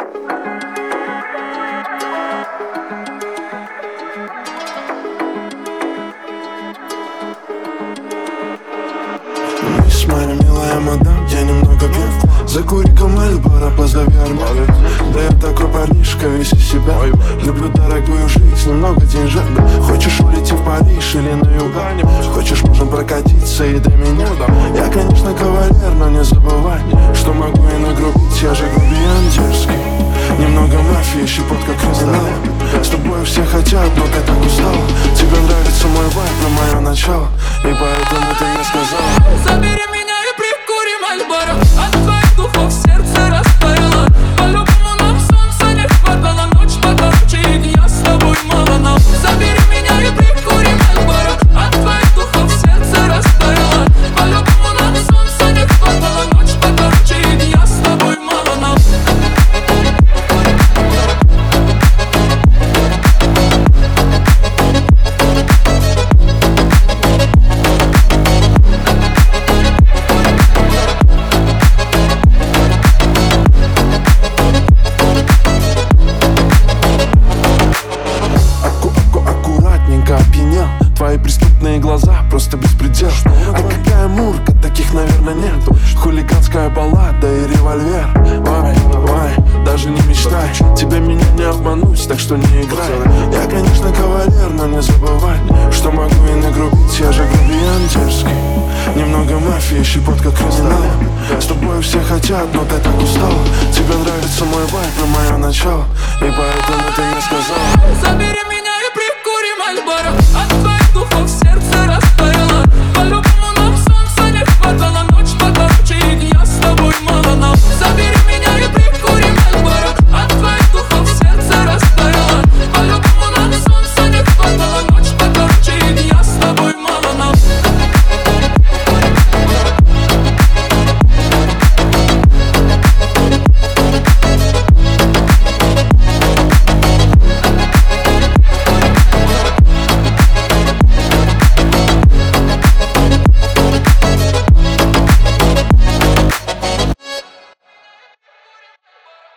Мисс моя милая мадам, я немного пью. Закури-ка Мальборо, позови Арману. Да я такой парнишка, весь из себя. Люблю дорогую жизнь, немного деньжат. Хочешь улететь в Париж или на юга? Хочешь, можем прокатиться и до меня. Я, конечно, кавалер, но не забывай, что могу и нагрубить, я же грубиян дерзкий. Немного мафии, щепотка криминала. С тобой все хотят, но ты так устала. Тебе нравится мой вайб, но мое начало, и поэтому ты мне сказала: забери меня и прикури Мальборо. От твоих духов сердце растаяло. По-любому нам солнца не хватало. Ночь покороче, и я с тобой мало. Но забери меня и прикури Мальборо. От твоих духов сердце растаяло. По-любому нам солнца не хватало. Ночь покороче, и я с тобой мало. Но опьянел. Твои преступные глаза, просто беспредел. А какая мурка, таких, наверное, нет. Хулиганская баллада и револьвер. Ой, даже не мечтай, тебя меня не обмануть, так что не играй. Я, конечно, кавалер, но не забывай, что могу и нагрубить, я же грубиян дерзкий. Немного мафии, щепотка криминала. С тобой все хотят, но ты так устала. Тебе нравится мой вайб, но мое начало, и поэтому ты мне сказала: забери меня и прикури Мальборо. От твоих духов сердце